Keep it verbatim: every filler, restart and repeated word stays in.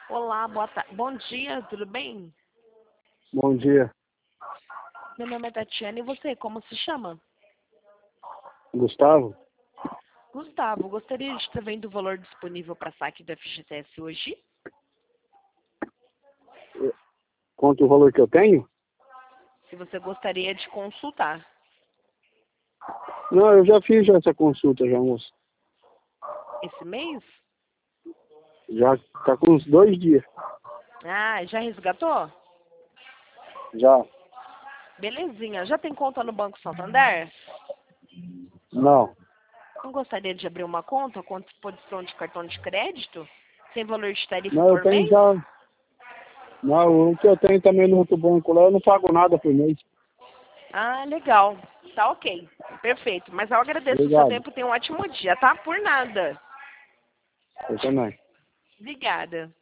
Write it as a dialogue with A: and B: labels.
A: Olá, boa tarde. Bom dia, tudo bem?
B: Bom dia,
A: Meu nome é Tatiana e você, como se chama?
B: Gustavo.
A: Gustavo, gostaria de estar vendo o valor disponível para saque do F G T S hoje?
B: Quanto o valor que eu tenho?
A: Se você gostaria de consultar.
B: Não, eu já fiz já essa consulta já, moço.
A: Esse mês?
B: Já tá com uns dois dias.
A: Ah, já resgatou?
B: Já.
A: Belezinha. Já tem conta no Banco Santander?
B: Não.
A: Não gostaria de abrir uma conta com disposição de cartão de crédito? Sem valor de tarifa
B: Não, eu
A: por
B: tenho
A: mês?
B: já. Não, o que eu tenho também no outro banco lá, eu não pago nada por mês.
A: Ah, legal. Tá ok. Perfeito. Mas eu agradeço o seu
B: Obrigado.
A: tempo. Tenha um ótimo dia, tá? Por nada.
B: Eu também.
A: Obrigada.